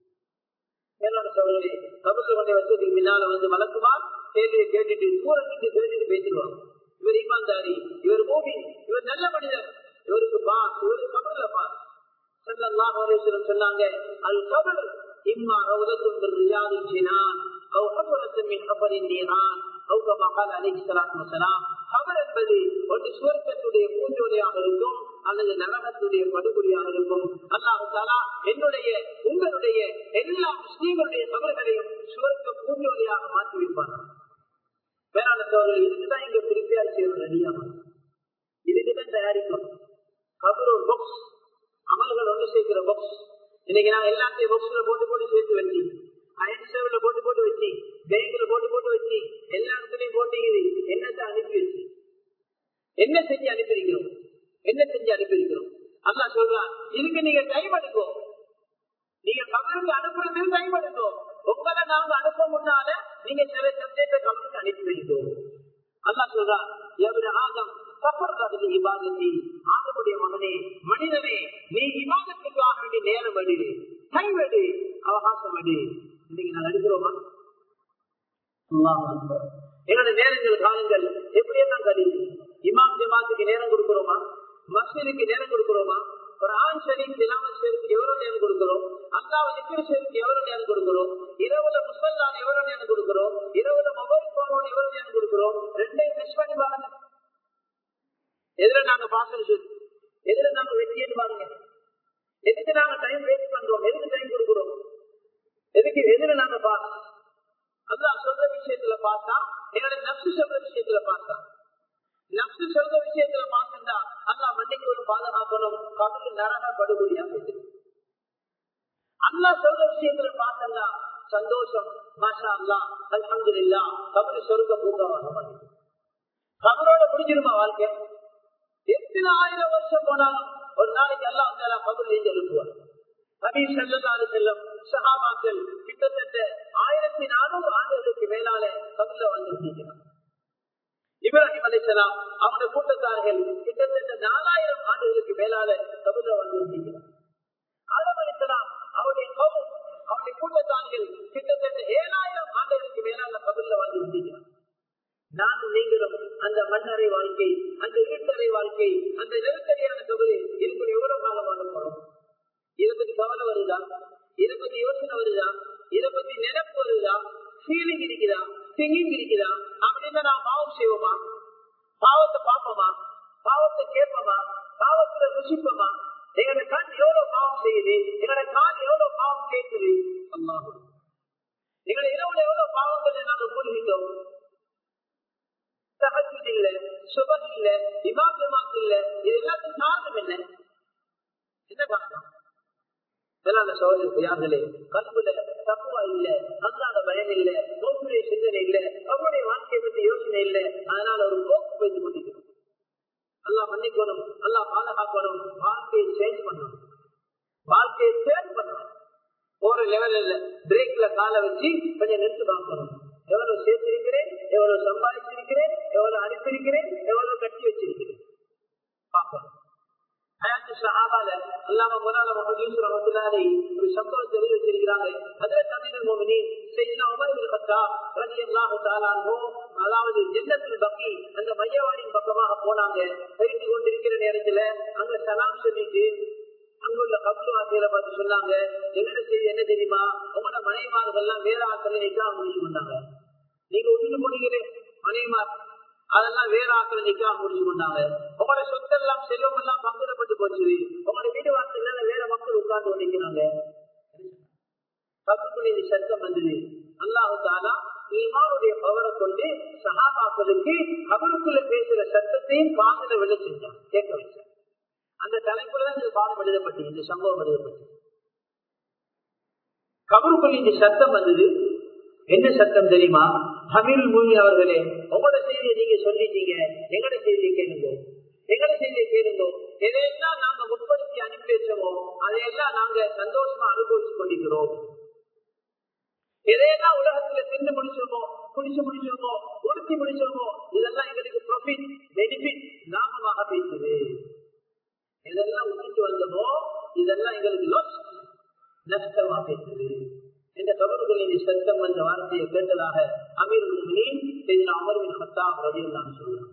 S1: மேலான சோழர்களே, கபர்ல கொண்டே வச்சதுக்கு பின்னால வந்து மலக்குமார் கேள்வியை கேட்டுட்டு தூரத்துக்கு கேட்டுட்டு பேசிடுவாங்க. இவர் ஈமான்தாரி, இவர் மூமின், இவர் நல்ல மனிதர், இவருக்கு பாஸ், இவருக்கு கபர்ல பாஸ். ஸல்லல்லாஹு அலைஹி வஸல்லம் சொன்னாங்க, அல் கபர் இம்மா ரௌதத்துன் மின் ரியாதில் ஜினான் அவ் ஹஃபரத்துன் மின் ஹஃபரின் நீரான் அவ் கமா ஸல்லல்லாஹு அலைஹி வஸல்லம். கபர் என்பது ஒரு சுவர்க்கத்துடைய பூஞ்சோலையாக இருக்கும் அல்லது நரகத்துடைய படுகொலியாக இருக்கும். அல்லாஹ் தஆலா என்னுடைய உங்களுடைய எல்லா முஸ்லிம்களுடைய கபர்களையும் சுவர்க்க பூஞ்சோலையாக மாற்றி வைப்பார். வேறான சோழர்கள் இதுக்குதான் இங்க பிரிப்பேர் செய்வது ரெடியாக, இதுக்குதான் தயாரிக்கும். கபர் ஒரு பாக்ஸ், அமல்கள் ஒன்று சேர்க்கிற பாக்ஸ். இன்னைக்கு நாங்க எல்லாத்தையும் பாக்ஸ்ல போட்டு போட்டு சேர்த்து வச்சு, அயன் சேவல போட்டு போட்டு வச்சு, பேங்க்ல போட்டு போட்டு வச்சு, எல்லா இடத்துலயும் போட்டீங்க. என்னத்தை அனுப்பி வச்சு, என்ன செஞ்சு அனுப்பியிருக்கிறோம், என்ன செஞ்சு அனுப்பியிருக்கிறோம். அல்லாஹ் சொல்றான், இதுக்கு நீங்க டைம் எடுக்கும், நீங்க கபருக்கு அனுப்புறதுக்கு டைம் எடுக்கும். உங்களை நாங்க அனுப்ப முன்னால நீங்க சில சப்ஜெக்ட கபருக்கு அனுப்பி வைக்கிறோம். அல்லாஹ் சொல்றான், ஆதம் ஆதமுடைய மகனே, மனிதனே, நீ இபாதத்துக்காக வேண்டிய நேரம் எடு, டைம் எடு, அவகாசம் எடு. இன்னைக்கு நான் எடுக்கிறோமா? என்னோட நேரங்கள் காலங்கள் எப்படியெல்லாம் கழிவு. இமாம் ஜமாத்துக்கு நேரம் கொடுக்கிறோமா? மஸ்ஜிதுக்கு நேரம் கொடுக்கிறோமா? குர்ஆன் ஷரீஃப் திலாவத் செய்யறதுக்கு எவ்வளவு நேரம் கொடுக்கிறோம்? அல்லாஹ்வை திக்ர் செய்யறதுக்கு எவ்வளவு நேரம் கொடுக்கிறோம்? இரவுல முஸல்லால எவ்வளவு நேரம் கொடுக்கிறோம்? இரவுல மொபைல் போனோட எவ்வளவு நேரம் கொடுக்கிறோம்? ரெண்டையும் மிஸ் பண்ணி பாருங்க. எதுல நாங்க பாசல் சொல்லி, எதுல நாங்க வெற்றின்னு பாருங்க. எதுக்கு நாங்க டைம் வேஸ்ட் பண்றோம்? எதுக்கு டைம் கொடுக்கிறோம்? எதுக்கு எதுல நாங்க பாஸ்? அல்லாஹ் சொல்ற விஷயத்துல பார்த்தா, என்னோட நப்சு சொல்ற விஷயத்துல பார்த்தா, நப்சு சொல்ற விஷயத்துல பார்த்தா அல்லாஹ் மன்னிக்கணும், பாதுகாக்கணும், கபரு நரக படுகொலியா பேசு. அல்லாஹ் சொல்ற விஷயத்துல பார்த்தா சந்தோஷம், மாஷா அல்லாஹ், அல்ஹம்துலில்லாஹ், கபரு சொர்க்க பூங்காவாக மாறி. கபரோட முடிஞ்சிருமா வாழ்க்கை? எத்தனை ஆயிரம் வருஷம் போனாலும் ஒரு நாளைக்கு அல்லாஹ் தஆலா கபரிலிருந்து எழுப்புவார். நபி ஸல்லல்லாஹு அலைஹி வஸல்லம் சஹாபாக்கள் கிட்டத்தட்ட 1400 ஆண்டுகளுக்கு மேலால கபர்ல வாழ்ந்திருக்கிறார். இப்ராஹிம் அலைஹிஸ்ஸலாம் அவருடைய கூட்டத்தார்கள் கிட்டத்தட்ட 4000 ஆண்டுகளுக்கு மேலால கபர்ல வாழ்ந்திருக்கிறார். ஆதம் அலைஹிஸ்ஸலாம் அவருடைய கௌம் அவருடைய கூட்டத்தார்கள் கிட்டத்தட்ட 7000 ஆண்டுகளுக்கு மேலால கபர்ல வாழ்ந்திருக்கிறார். நானும் நீங்களும் அந்த மண்ணறை வாழ்க்கை, அந்த இருட்டறை வாழ்க்கை, அந்த நெருக்கடியான கபரு இருக்கிற எவ்வளவு காலம் வாழ போறோம்? இதை பத்தி கவலை வருதா? இதை பத்தி யோசனை வருதா? இதை பத்தி நினைப்பு வருதா? ஃபீலிங் இருக்குதா? திங்கிங் இருக்குதா? அப்படின்னு நான் பாவம் செய்வோமா? பாவத்தை பார்ப்போமா? பாவத்தை கேட்போமா? பாவத்துல ருசிப்போமா? எங்களோட கண் எவ்வளவு பாவம் செய்யுது, எங்களோட கால் எவ்வளவு பாவம் கேட்குது. அல்லாஹ் எங்களை இரவுல எவ்வளவு பாவங்களை நாங்கள் மூழ்கிட்டோம். தஹஜ்ஜுத் இல்ல, சுபஹ் இல்ல, இமாம் ஜமாத் இல்ல, இது எல்லாத்துக்கும் காரணம் என்ன? என்ன காரணம்? சகோதரர்களே, கல்புல தக்குவா இல்ல, அல்லாஹ்வுடைய பயம் இல்ல, மௌத்துடைய சிந்தனை இல்ல, அவருடைய வாழ்க்கையை பற்றி யோசனை இல்ல. அதனால ஒரு போக்கு வைத்துக் கொண்டிருக்கிறோம். அல்லாஹ் மன்னிக்கணும், அல்லாஹ் பாதுகாக்கணும். வாழ்க்கையை சேஞ்ச் பண்ணணும், வாழ்க்கையை சேஞ்ச் பண்ணணும். போற லெவல் இல்ல, பிரேக்ல காலை வச்சு கொஞ்சம் நிறுத்து பார்க்கணும். எவ்வளவு சேர்த்திருக்கிறேன், எவ்வளவு சம்பாதிச்சிருக்கிறேன், எவ்வளவு அனுப்பியிருக்கிறேன், எவ்வளவு கட்டி வச்சிருக்கிறேன் பார்க்கணும். சஹாபால அல்லாஹ் மௌலானா முஹம்மது யூசுப் ரஹ்மத்துல்லாஹி ஒரு சம்பவத்தை எழுதி வச்சிருக்கிறாங்க. ஹஜ்ரத் அமீருல் முஃமினீன் சையதுனா உமர் இப்னு கத்தாப் ரலியல்லாஹு தஆலா அன்ஹு அதாவது ஜன்னத்துல் பக்கி அந்த மையவாடியின் பக்கமாக போனாங்க. போயிட்டு கொண்டிருக்கிற நேரத்துல அங்க சலாம் சொல்லிட்டு அங்குள்ள கபுல்வாசிகளை பார்த்து சொன்னாங்க, எங்கட செய்தி என்ன தெரியுமா? உங்களோட மனைவிமார்கள் எல்லாம் வேற ஆட்களை நிக்காஹ் முடிச்சு கொண்டாங்க. நீங்க விட்டுட்டு போனீங்களே மனைவிமார், அதெல்லாம் வேற ஆட்களை நிக்காஹ் முடிச்சு கொண்டாங்க. உங்களோட சொத்தெல்லாம் செல்வம் எல்லாம் பங்கிடப்பட்டு போச்சு. உங்களோட வீடு வாசல்ல வேற மக்கள் உட்கார்ந்து நிற்கிறாங்க. கபுக்குள்ள சத்தம் வந்தது. அல்லாஹ் தஆலா ஈமானுடைய பவரை கொண்டு சஹாபாக்களுக்கு கபருக்குள்ள பேசுற சத்தத்தையும் காதுல விழ செஞ்சான், கேட்க வச்சான். அந்த தலைப்புலதான் இந்த பாடம் எழுதப்பட்டு, இந்த சம்பவம் எழுதப்பட்டு கபருக்குள்ள இந்த சத்தம் வந்தது. என்ன சத்தம் தெரியுமா? அமீருல் முஃமினீன் அவர்களே, உங்களோட செய்தியை நீங்க சொல்லிட்டீங்க, எங்கட செய்தியை கேளுங்க, எங்கட செய்தியை கேளுங்க. எதையெல்லாம் நாங்க முற்படுத்தி அனுப்பி வச்சோமோ அதையெல்லாம் நாங்க சந்தோஷமா அனுபவிச்சு கொண்டிருக்கிறோம். எதையெல்லாம் உலகத்துல தின்னு முடிச்சோமோ, குடிச்சு முடிச்சோமோ, உடுத்தி முடிச்சோமோ, இதெல்லாம் எங்களுக்கு ப்ராஃபிட், பெனிஃபிட், லாபமாக பேசுது. இதெல்லாம் விட்டுட்டு வந்தோமோ இதெல்லாம் எங்களுக்கு லாஸ், நஷ்டமா பேசுது. இந்த கபறுகளின் சத்தம் வந்த வார்த்தையை கேட்டதாக அமீருல் முஃமினீன் சையதுனா உமர் இப்னு கத்தாப் ரலியல்லாஹு அன்ஹு சொல்றாங்க.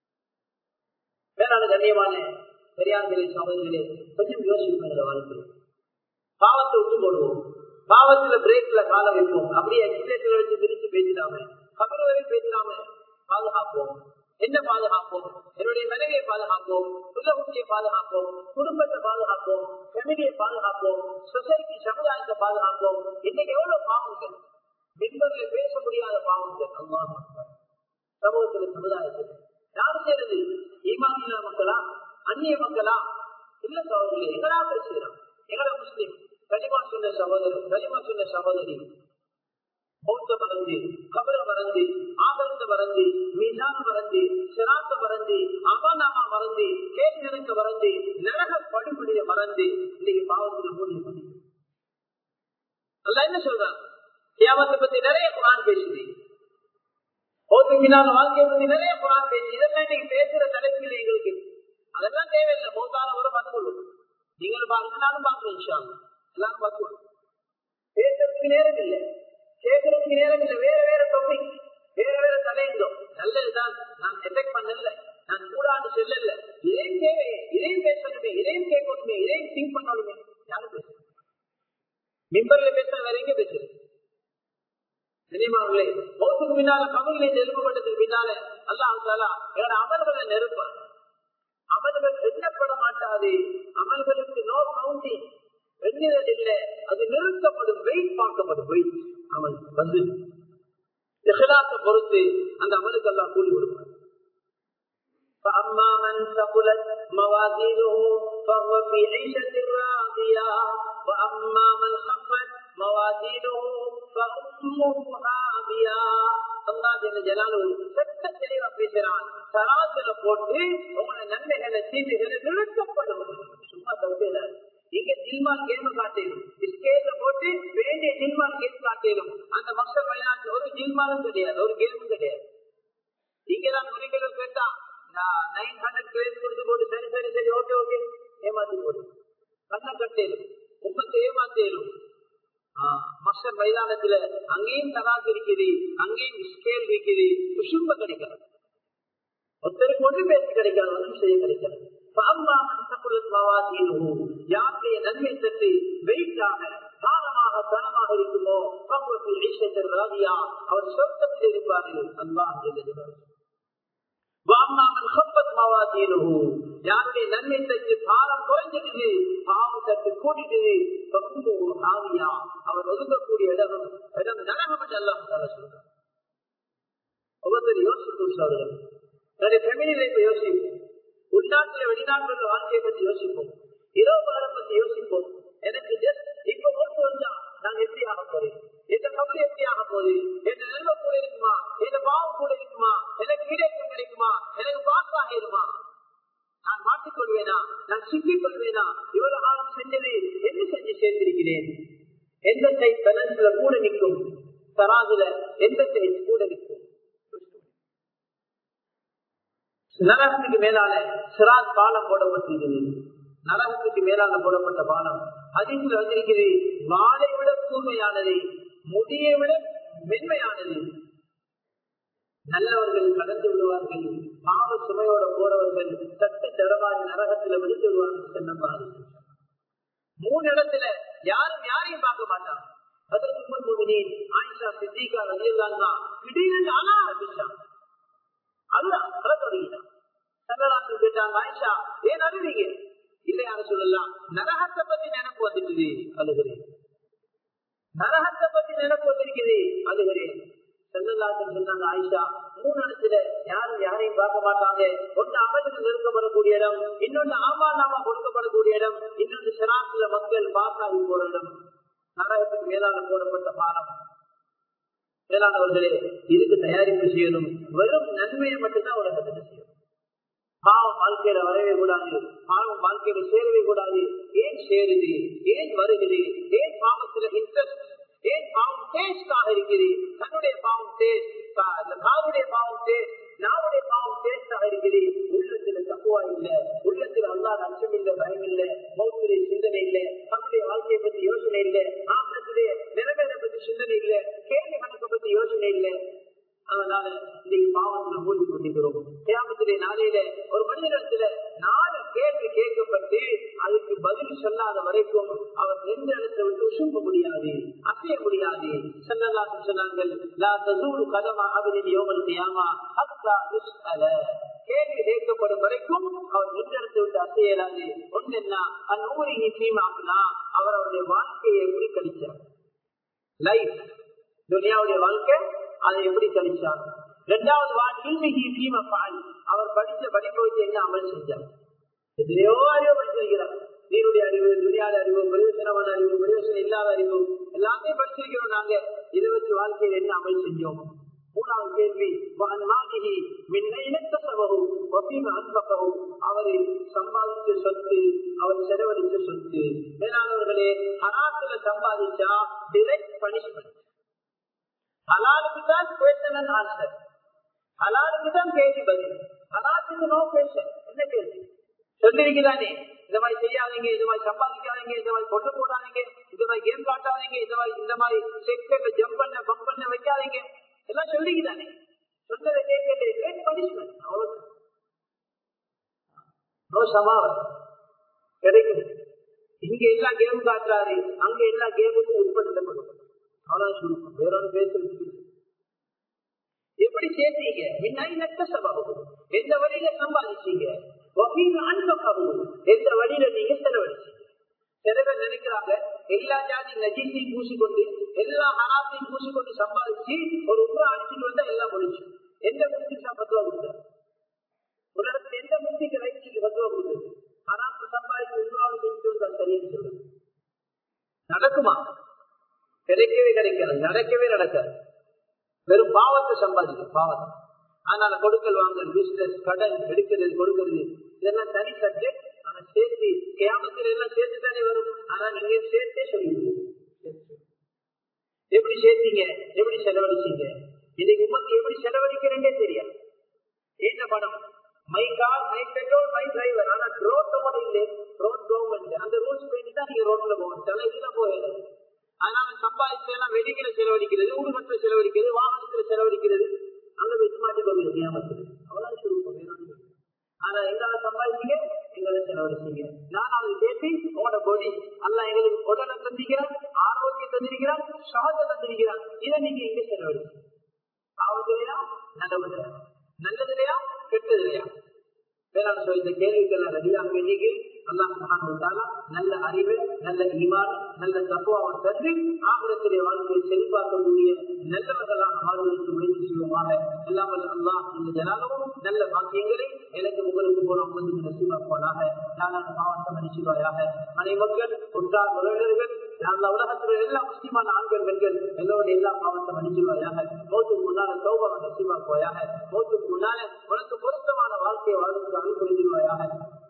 S1: வேறான கண்ணியமான பெரியார்களே, சகோதரர்களே, கொஞ்சம் யோசிப்போம். வாழ்க்கை பாவத்தை விட்டு போடுவோம், பாவத்துல பிரேக்ல கால வைப்போம், அப்படியே எக்ஸிலேட்டர் வச்சு பிரிச்சு பேசிடாம, கபறு வரை பேசிடாம பாதுகாப்போம். என்ன பாதுகாப்போம்? என்னுடைய மனைவியை பாதுகாப்போம், குலகுட்டியை பாதுகாப்போம், குடும்பத்தை பாதுகாப்போம், ஃபேமிலியை பாதுகாப்போம், சொசைட்டி சமுதாயத்தை பாதுகாப்போம். இன்னைக்கு எவ்வளவு பாவங்கள், மெம்பர்ல பேச முடியாத பாவங்கள் அல்லாஹ் சமூகத்துல, சமுதாயத்தில் யாரு செய்யறது? ஈமான் மக்களா, அந்நிய மக்களா? இல்ல சகோதரர்களே, எங்களா பேசுகிறோம். எங்கள முஸ்லிம் கலிமா சொன்ன சகோதரர், கலிமா சொன்ன சகோதரி மௌத்த மறந்து, கபர மறந்து, ஆபரத்தை மறந்து, மீசான மறந்து, சிராத்த மறந்து, அமானாமா மறந்து, கேள்வி நினைக்க மறந்து, நரக படுகொலியை மறந்து இன்னைக்கு பாவத்தில் மூழ்கி கொண்டிருக்கிறோம். அல்லாஹ் என்ன சொல்றான்? கியாமத்தை பத்தி நிறைய குர்ஆன் பேசுது, வாழ்க்கையை பத்தி நிறைய குர்ஆன் பேசுது. இதெல்லாம் இன்னைக்கு பேசுற தலைப்பில் எங்களுக்கு அதெல்லாம் தேவையில்லை. மௌத்தான ஒரு பார்த்து கொள்ளும், நீங்களும் பாருங்க, நானும் பார்க்கிறேன், இன்ஷா அல்லாஹ் எல்லாரும் பார்த்துக்கணும். பேசுறதுக்கு நேரம் இல்லை, கேட்கறதுக்கு நேரம் இல்லை. வேற வேற டாபிக், வேற வேற தலையிடும். நல்லதுதான், நான் எஃபெக்ட் பண்ணல, நான் கூடாது செல்லல. இதையும் தேவையே, இதையும் பேசணுமே, இதையும் கேட்கணுமே, இதையும் திங்க் பண்ணணுமே. யாரும் பேச மிம்பர்ல பேச வேற எங்க பேசுறது? தெரியுமாங்களே, மௌத்துக்கு பின்னால கபரிலே எழுப்பப்பட்டதுக்கு பின்னால அல்லாஹ் தஆலா எங்களோட அமல்களை நெருப்பார். அமல்கள் எண்ணப்பட மாட்டாது. அமல்களுக்கு நோ கவுண்டிங், எண்ணுதல் இல்லை, அது நிறுத்தப்படும், வெயிட் பார்க்கப்படும். வெயிட் அமல் வந்து இஹ்லாஸை பொறுத்து அந்த அமலுக்கு அல்லாஹ் கூலி கொடுப்பார். فأما من ثقلت موازينه فهو في عيشة راضية وأما من خفت موازينه فأمه هاوية. அல்லாஹ் ஜலாலுஹு சட்ட தெளிவா பேசுறான். தராசுல போட்டு உங்களோட நன்மைகளை தீமைகளை நிறுத்தப்படும். சும்மா தவிர இங்க ஜில்மான் கேம் காட்டிடும், ஸ்கேல போட்டு வேண்டிய ஜில்மான் கேம் காட்டிடும். அந்த மக்கள் மைதானத்தில் ஒரு ஜில்மானும் கிடையாது, ஒரு கேமும் கிடையாது. இங்கதான் முறைகளும் கேட்டா 900 கிரேஸ் கொடுத்து போட்டு சரி சரி சரி ஓகே ஓகே ஏமாத்தி போடு, கண்ணை கட்டேலும் உம்மத்தை ஏமாத்தேலும். மக்கள் மைதானத்துல அங்கேயும் தராசு இருக்குது, அங்கேயும் ஸ்கேல் இருக்குது, சும்ப கிடைக்காது, ஒருத்தருக்கு ஒன்று பேச்சு கிடைக்காது, ஒன்றும் செய்ய கிடைக்காது. யாருடைய நன்மை சற்று வெயிட்டாக பாரமாக கனமாக இருக்குமோ அவர் சொர்க்கத்தில் இருப்பார்கள். யாருடைய நன்மை சற்று பாரம் குறைஞ்சிட்டு பாவம் சற்று கூட்டிட்டு அவர் ஒதுங்கக்கூடிய இடம் நரகம் என்று அல்லாஹ் சொல்றார். ஒவ்வொருத்தர் யோசிக்கும் சோதரர், யோசிப்போம், உள்நாட்டில் வெளிநாட்டில் வாழ்க்கையை பற்றி யோசிப்போம், இரவு காலம் பற்றி யோசிப்போம். எனக்கு இப்ப ஓட்டு வந்தா நான் எப்படி ஆக போறேன், எந்த கவலை எப்படி ஆக போகுது, என் நன்மை கூட இருக்குமா, எந்த பாவம் கூட இருக்குமா, எனக்கு ஈடேற்றம் கிடைக்குமா, எனக்கு பாஸ் ஆகிடுமா, நான் மாட்டிக்கொள்வேனா, நான் சிக்கிக் கொள்வேனா, இவ்வளவு காலம் செஞ்சது என்ன செஞ்சு சேர்ந்திருக்கிறேன், எந்த சைட் பேலன்ஸ்ல கூட நிற்கும், தராதுல எந்த சைட் கூட நிற்கும். நரகத்துக்கு மேலான சிராத் பாலம் போடப்பட்டிருக்கிறது. நரகத்துக்கு மேலான போடப்பட்ட பாலம் ஹதீஸ்ல வந்திருக்கிறது, வாளை விட கூர்மையானது, முடியை விட மென்மையானது. நல்லவர்கள் கடந்து விடுவார்கள், பாவ சுமையோட போறவர்கள் சட்ட தரமாக நரகத்துல விழுந்து விடுவார்கள். சென்னப்பாரு 3 இடத்துல யாரும் யாரையும் பார்க்க மாட்டாங்க. அதற்கு ஆயிஷா சித்திகா ரலியல்லாஹு திடீரென்று அழ ஆரம்பிச்சாங்க. கேட்டாங்க, ஆயிஷா ஏன் அழுவீங்க? இல்லையாரு சொல்லலாம், நரகத்தை பத்தி நினைப்பு வந்துட்டு அழுகிறேன், நரகத்தை பத்தி நினைப்பு வந்திருக்குது அழுகிறேன். சொன்னாங்க, ஆயிஷா 3 இடத்துல யாரும் யாரையும் பார்க்க மாட்டாங்க. ஒன்று அமலுக்கு நிறுத்தப்படக்கூடிய இடம், இன்னொன்று ஆமாநாமா கொடுக்கப்படக்கூடிய இடம், இன்னொன்று சிராத்துல மக்கள் பாசாகி போற இடம். நரகத்துக்கு மேலாக போடப்பட்ட பாலம். மேலானவர்களே, இதுக்கு தயாரிப்பு செய்யணும். வெறும் நன்மையை மட்டும்தான் உலகத்துக்கு செய்யணும். பாவம் வாழ்க்கையில வரவே கூடாது, பாவம் வாழ்க்கையில சேரவே கூடாது. ஏன் சேருது, ஏன் வருகிறது, ஏன் பாவத்துல இன்ட்ரெஸ்ட், ஏன் பாவம் டேஸ்டாக இருக்குது? தன்னுடைய பாவம் டேஸ்ட், காவுடைய பாவம் டேஸ்ட், நாவுடைய பாவம் டேஸ்டாக இருக்குது. உள்ளத்துல தப்புவா இல்லை, உள்ளத்துல அல்லாஹ் அச்சம் இல்லை, பயம் இல்லை, மௌத்துடைய சிந்தனை இல்லை, தன்னுடைய வாழ்க்கையை பத்தி யோசனை இல்லை, ஆபத்துடைய நிலைமையை பத்தி சிந்தனை இல்லை, கேள்வி கணக்கை பத்தி யோசனை இல்லை. அதனால இன்னைக்கு பாவத்துல மூழ்கி கொண்டிருக்கிறோம். கியாமத்துடைய நாளையில ஒரு மனிதனிடத்துல 4 கேள்வி கேட்கப்பட்டு அதுக்கு பதில் சொல்லாத வரைக்கும் அவர் எந்த இடத்தை விட்டு சும்ப முடியாது, அசைய முடியாது. ஸல்லல்லாஹு சொன்னார்கள், லா தஸூலு கதம அப்தின் யௌமல் கியாமா ஹத்தா யுஸ்அல. கேள்வி கேட்கப்படும் வரைக்கும் அவர் எந்த இடத்தை விட்டு அசையலாது. ஒன்று என்ன, அந்நூரிஹி ஃபீமா அஃனா, அவர் அவருடைய வாழ்க்கையை எப்படி கழிச்சார், லைஃப் துனியாவுடைய வாழ்க்கை அதை எப்படி கழிச்சார். 2வது அவர் படித்த படிப்பை வச்சு என்ன அமல் செஞ்சார். எத்தனையோ அறிவு படிச்சிருக்கிறார். நீருடைய அறிவு, துனியாத அறிவு, பிரயோசனமான அறிவு, பிரயோசனம் இல்லாத அறிவு எல்லாத்தையும் படிச்சிருக்கிறோம். நாங்க இதை வச்சு வாழ்க்கையில் என்ன அமல் செஞ்சோம். 3வது கேள்வி, அவரை சம்பாதிச்ச சொத்து, அவர் செலவழிச்ச சொத்து. மேலானவர்களே, ஹராத்துல சம்பாதிச்சா டிரெக்ட் பனிஷ்மெண்ட். ஹலாலுக்கு தான் question and answer, ஹலாலுக்கு தான் கேள்வி பதில், ஹலாலுக்கு நோ question. என்ன கேள்வி சொல்லிருக்கிறானே, இந்த மாதிரி செய்யாதீங்க, இந்த மாதிரி சம்பாதிக்காதீங்க, இந்த மாதிரி பொண்ணு போடாதீங்க, இந்த மாதிரி கேம் காட்டாதீங்க, இந்த மாதிரி செக்ல ஜம்ப் பண்ண பம்ப் பண்ண வைக்காதீங்க, எல்லாம் சொல்லிக்கிறானே. சொன்னதை கேட்கல, கிரேட் பனிஷ்மெண்ட். அவ்வளவு நோ சமாவம் கிடைக்கும். இங்க எல்லா கேம் காட்டுறாரு, அங்க எல்லா கேமுக்கும் உட்படுத்தப்படும். வேறொரு பேசுறது எப்படி சேர்த்தீங்க, எந்த வழியில சம்பாதிச்சீங்க, எந்த வழியில நீங்க செலவழிச்சீங்க. சில பேர் நினைக்கிறாங்க எல்லா ஜாதி நஜீசையும் பூசிக்கொண்டு எல்லா ஹராத்தையும் பூசிக்கொண்டு சம்பாதிச்சு ஒரு உப்ரா அடிச்சுட்டு வந்தா எல்லாம் முடிச்சு. எந்த முஸ்லிம் பத்துவா கொடுத்தாரு உலகத்துல, எந்த முஸ்லிக்கு ரைட்ஸுக்கு பத்துவா கொடுத்தது? ஹராத்தை சம்பாதிச்சு உப்ராவை செஞ்சுட்டு வந்தா சரின்னு சொல்லுது. நடக்குமா? கிடைக்கவே கிடைக்காது, நடக்கவே நடக்காது. வெறும் பாவத்தை சம்பாதிக்க பாவத்தை. அதனால கொடுக்கல் வாங்கல், பிசினஸ், கடன் எடுக்கிறது கொடுக்கிறது இதெல்லாம் தனி சப்ஜெக்ட். ஆனா சேர்த்து கியாமத்தில் எல்லாம் சேர்த்து தானே வரும். ஆனா நீங்க சேர்த்தே சொல்லிடுவோம். எப்படி சேர்த்தீங்க, எப்படி செலவழிச்சீங்க, இன்னைக்கு உமக்கு எப்படி செலவழிக்கிறேன்னே தெரியாது. என்ன படம், my car, my petrol, my driver. ஆனா ரோட்டோட இல்லை, ரோட் கவர்மெண்ட் அந்த ரூல்ஸ் பண்ணி தான் நீங்க ரோட்ல போகணும், தலையில போயிடும். அதனால சம்பாதிச்செல்லாம் வெளிக்கிற செலவழிக்கிறது, ஊடுகட்டில செலவழிக்கிறது, வாகனத்துல செலவழிக்கிறது, அங்க வச்சு மாட்டி கொள்வது கியாமத்தில். அவ்வளவு சுருக்கம். ஆனா எங்களை சம்பாதிச்சீங்க, எங்களை செலவழிச்சீங்க. நான் அதை சேர்த்து உங்களோட பொடி அல்ல எங்களுக்கு உடலை தந்திக்கிறான், ஆரோக்கியம் தந்திருக்கிறான், சாத தந்திருக்கிறான். இதை நீங்க எங்க செலவழிச்சு பாவத்திலையா நல்லது, நல்லதுலையா கெட்டதுலையா? வேளாண் சொல்லி இந்த கேள்விகள் ரெடியாக வேண்டிய அல்லாஹ் சுப்ஹானஹு வ தஆலா நல்ல அறிவு, நல்ல ஈமான், நல்ல தக்வாவை தந்து ஆகிரத்திலே வாழ்க்கையை செழிப்பாக்கக்கூடிய நல்லவர்களாக மாறுவதற்கு முயற்சி செய்வோமாக. எல்லாம் அல்லாஹ் இந்த ஜனாலும் நல்ல பாக்கியங்களை எனக்கு உங்களுக்கு போல வந்து நசீபாக்குவானாக. யாரான பாவத்தை மன்னிச்சுவாயாக. மனை மக்கள், உற்றார் உறவினர்கள், உலகத்தில் எல்லா முஸ்லிமான ஆண்கள் பெண்கள் எல்லோருடைய எல்லா பாவத்தை மன்னிச்சுவாயாக. மௌத்துக்கு முன்னால தௌபாவை நசீபாக்குவாயாக. மௌத்துக்கு முன்னால உனக்கு பொருத்தமான வாழ்க்கையை வாழ்ந்து அருள் புரிஞ்சிருவாயாக.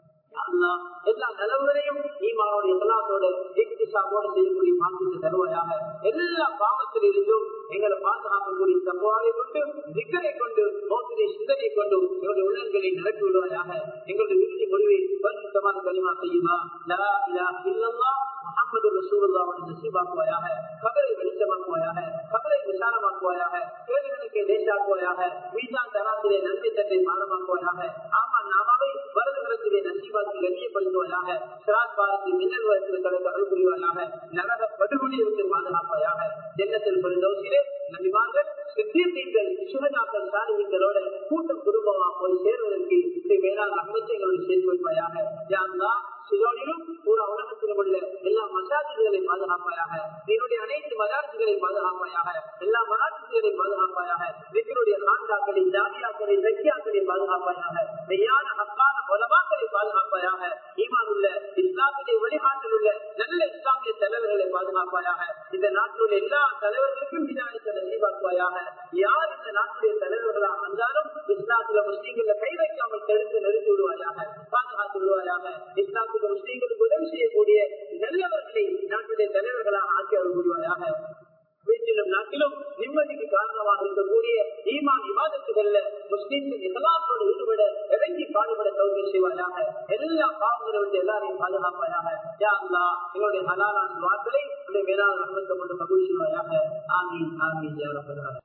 S1: எல்லா நிலவுகளையும் ஈமானோட இஹ்லாஸோட இக்திசாமோட செய்யக்கூடிய பாக்கியத்தை தருவாயாக. எல்லா பாவத்தில் இருந்தும் எங்களை பாதுகாக்கக்கூடிய தக்வாவை கொண்டு, திக்ரை கொண்டு, மௌத்தினை சிந்தனை கொண்டு எங்களுடைய உள்ளங்களை நிரப்பி விடுவாயாக. எங்களுடைய இறுதி முடிவை பரிசுத்தமான கலிமா செய்யுமா லா இலாஹ இல்லல்லாஹ் முஹம்மது ரசூலுல்லாஹ் நசீபாக்குவாயாக. கபரை வெளிச்சமாக்குவாயாக, கபரை விசாலமாக்குவாயாக, கேள்விகளுக்கு லேசாக்குவாயாக, மீசான் தராசிலே நன்மை தட்டை பாதமாக்குவாயாக. ஆமா நாமாவை வருடத்திலே நசீபாக்கி கண்ணியப்படுத்துவாயாக. சிராத் பாரத்தில் மின்னல் வயத்தில் கடந்த அருள் புரிவாயாக. நரக படுகொலியிலிருந்து பாதுகாப்பாயாக. ஜன்னத்தில் பெருந்தோசிலே நபிமார்கள், சித்தீர்கள், சுகதாக்கள், சாலிகளோட கூட்டம் குடும்பமா போய் சேர்வதற்கு இப்படி மேலான அகமத்தைகளோடு சேர்த்து வைப்பாயாக. யாருதான் சிலோனிலும் பூரா உலகத்திலும் உள்ள எல்லா மசாஜிகளை பாதுகாப்பாயாக. என்னுடைய அனைத்து மதார்த்துகளை பாதுகாப்பாயாக. எல்லா மராட்சிகளை பாதுகாப்பாயாக. விக்கருடைய காண்டாக்களை, ஜாமியாக்களை, தக்கியாக்களை பாதுகாப்பாயாக. மெய்யான ஹக்கான உலமாக்களை பாதுகாப்பாயாக. ஈமான் உள்ள இஸ்லாமிய வழிகாட்டில் உள்ள நல்ல இஸ்லாமிய தலைவர்களை பாதுகாப்பாயாக. இந்த நாட்டில் உள்ள எல்லா தலைவர்களுக்கும் ஹிதாயத்தை நசீபாக்குவாயாக. யார் இந்த நாட்டுடைய தலைவர்களாக வந்தாலும் இஸ்லாத்துல முஸ்லீம்களை கை வைக்காமல் தடுத்து நிறுத்தி விடுவாயாக, பாதுகாத்து விடுவாயாக. இஸ்லாத்துக்கு முஸ்லீம்களுக்கு உதவி செய்யக்கூடிய நல்லவர்களை நாட்டுடைய தலைவர்களாக ஆக்கி அருள் புரிவாயாக. வீட்டிலும் நாட்டிலும் நிம்மதிக்கு காரணமாக இருக்கக்கூடிய ஈமான் இபாதத்துகள்ல முஸ்லீம்கள் இஹ்லாஸோடு ஈடுபட இறங்கி பாடுபட தௌஃபீக் செய்வாயாக. எல்லா பாவங்களை விட்டு எல்லாரையும் பாதுகாப்பாயாக. யா அல்லாஹ் எங்களுடைய ஹலாலான துஆக்களை உடைய மேலான ரஹ்மத்தை கொண்டு கபூல் செய்வாயாக. ஆமீன் ஆமீன் யா ரப்பல் ஆலமீன்.